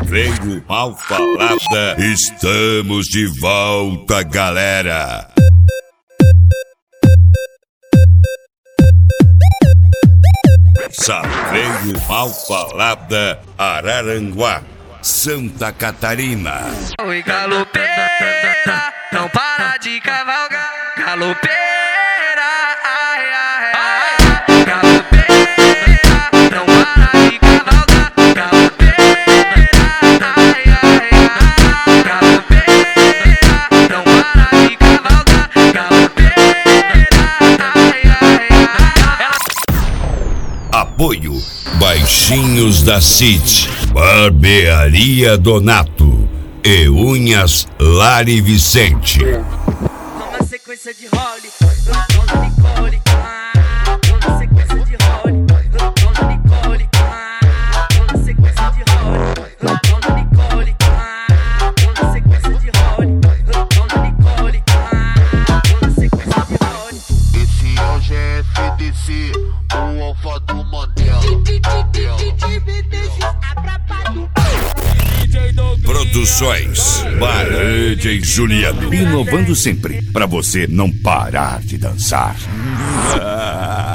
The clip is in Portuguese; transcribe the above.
Veio mal falada, estamos de volta, galera. Safeiro mal falada, Araranguá, Santa Catarina. Oi, galopeira, não para de cavalgar. Galopeira, ai, ai, ai. Galopeira, não para de cavalgar. Galopeira, ai, ai, ai. Galopeira, não para de cavalgar. Galopeira, ai, ai, ai. Apoio Baixinhos da City, Barbearia Donato e Unhas Lari Vicente. Uma sequência de role, Dona Nicole, uma sequência de role, Dona Nicole, uma sequência de role, Dona Nicole, uma sequência de role, Dona Nicole, uma sequência de role. Esse é o GFDC, o alfa do Mandela. Produções Barande e Juliano. Inovando sempre, pra você não parar de dançar.